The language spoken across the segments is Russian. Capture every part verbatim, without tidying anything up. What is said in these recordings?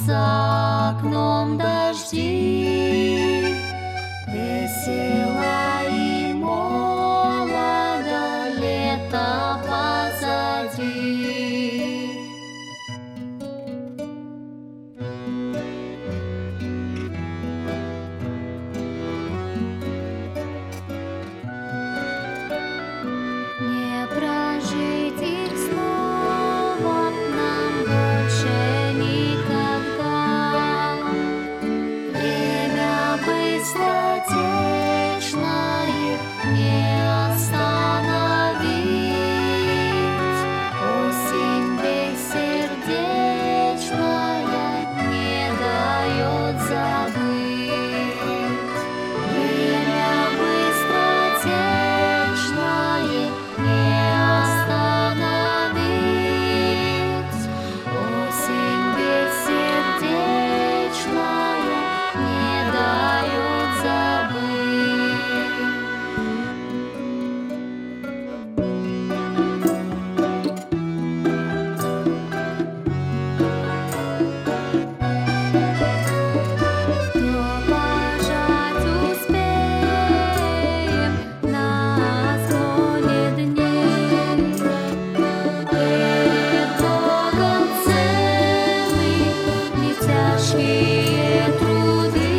за окном дожди, весело и молодо лето позади. Не прожить их снова нам больше никогда. Время быстротечное не остановить. Осень бессердечная не дает забыть. Время быстротечное не остановить. Осень бессердечная не дает забыть. То пожать успеем на склоне дней. Перед Богом целый не тяжкие труды,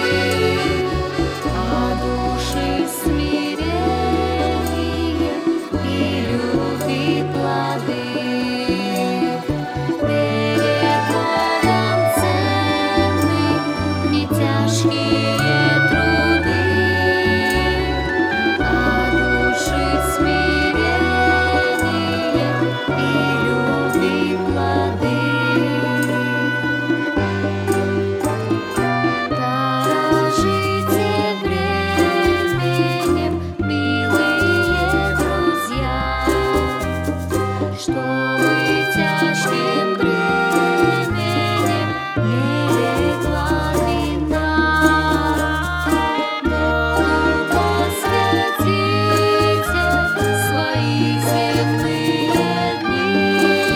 а души смирение и любви плоды. Перед Богом ценны не тяжкие труды, а души смирение и любви плоды. Дорожите временем, милые друзья, чтобы тяжким бременем не легла вина. Богу посвятите свои земные дни,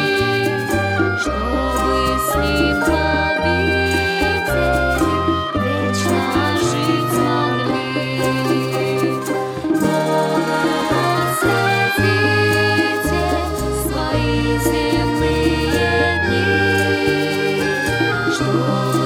чтобы с Ним в обители вечно жить могли. Богу посвятите свои земные дни, чтобы